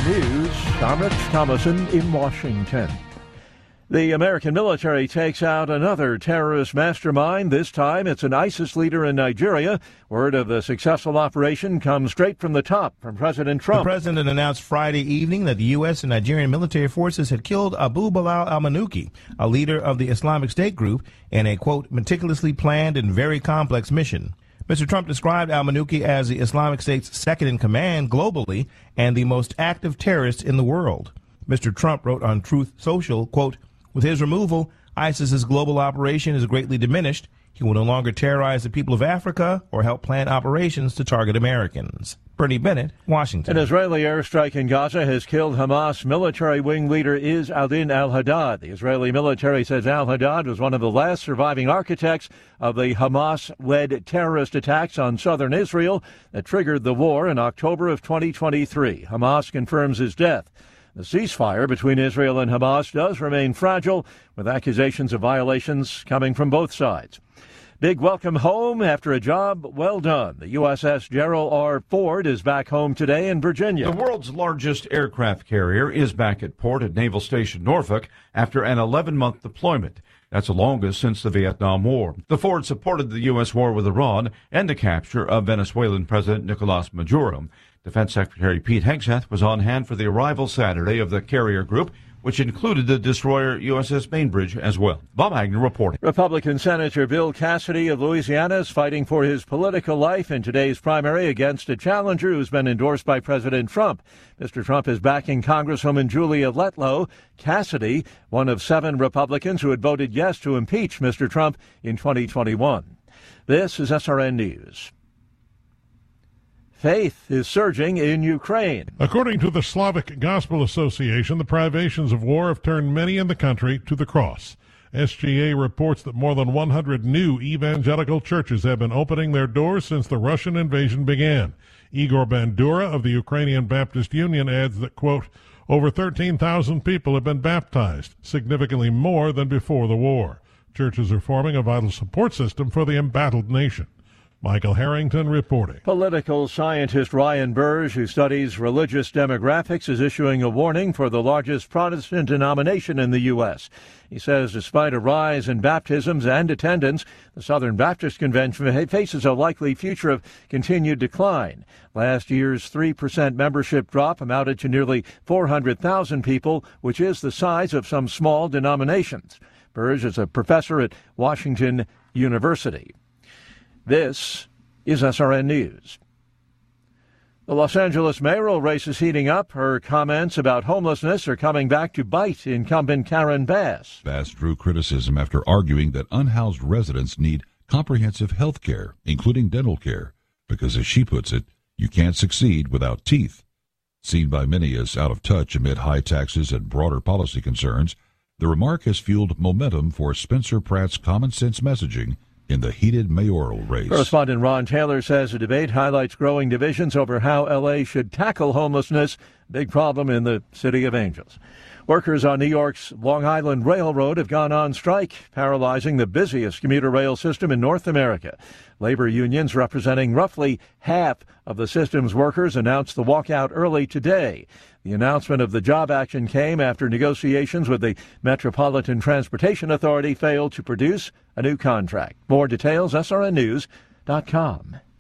SRN News, I'm Rich Thomason in Washington. The American military takes out another terrorist mastermind. This time it's an ISIS leader in Nigeria. Word of the successful operation comes straight from the top, from President Trump. The president announced Friday evening that the U.S. and Nigerian military forces had killed Abu Bilal al-Manuki, a leader of the Islamic State group, in a, quote, meticulously planned and very complex mission. Mr. Trump described al-Manuki as the Islamic State's second in command globally and the most active terrorist in the world. Mr. Trump wrote on Truth Social, quote, with his removal, ISIS's global operation is greatly diminished. He will no longer terrorize the people of Africa or help plan operations to target Americans. Bernie Bennett, Washington. An Israeli airstrike in Gaza has killed Hamas military wing leader Izz al-Din al-Haddad. The Israeli military says al-Haddad was one of the last surviving architects of the Hamas-led terrorist attacks on southern Israel that triggered the war in October of 2023. Hamas confirms his death. The ceasefire between Israel and Hamas does remain fragile, with accusations of violations coming from both sides. Big welcome home after a job well done. The USS Gerald R. Ford is back home today in Virginia. The world's largest aircraft carrier is back at port at Naval Station Norfolk after an 11-month deployment. That's the longest since the Vietnam War. The Ford supported the U.S. war with Iran and the capture of Venezuelan President Nicolas Maduro. Defense Secretary Pete Hegseth was on hand for the arrival Saturday of the carrier group, which included the destroyer USS Bainbridge as well. Bob Agnew reporting. Republican Senator Bill Cassidy of Louisiana is fighting for his political life in today's primary against a challenger who's been endorsed by President Trump. Mr. Trump is backing Congresswoman Julia Letlow. Cassidy, one of 7 Republicans who had voted yes to impeach Mr. Trump in 2021. This is SRN News. Faith is surging in Ukraine. According to the Slavic Gospel Association, the privations of war have turned many in the country to the cross. SGA reports that more than 100 new evangelical churches have been opening their doors since the Russian invasion began. Igor Bandura of the Ukrainian Baptist Union adds that, quote, over 13,000 people have been baptized, significantly more than before the war. Churches are forming a vital support system for the embattled nation. Michael Harrington reporting. Political scientist Ryan Burge, who studies religious demographics, is issuing a warning for the largest Protestant denomination in the U.S. He says despite a rise in baptisms and attendance, the Southern Baptist Convention faces a likely future of continued decline. Last year's 3% membership drop amounted to nearly 400,000 people, which is the size of some small denominations. Burge is a professor at Washington University. This is SRN News. The Los Angeles mayoral race is heating up. Her comments about homelessness are coming back to bite incumbent Karen Bass. Bass drew criticism after arguing that unhoused residents need comprehensive health care, including dental care, because, as she puts it, you can't succeed without teeth. Seen by many as out of touch amid high taxes and broader policy concerns, the remark has fueled momentum for Spencer Pratt's common-sense messaging in the heated mayoral race. Correspondent Ron Taylor says the debate highlights growing divisions over how L.A. should tackle homelessness, big problem in the City of Angels. Workers on New York's Long Island Railroad have gone on strike, paralyzing the busiest commuter rail system in North America. Labor unions representing roughly half of the system's workers announced the walkout early today. The announcement of the job action came after negotiations with the Metropolitan Transportation Authority failed to produce a new contract. More details, srnnews.com.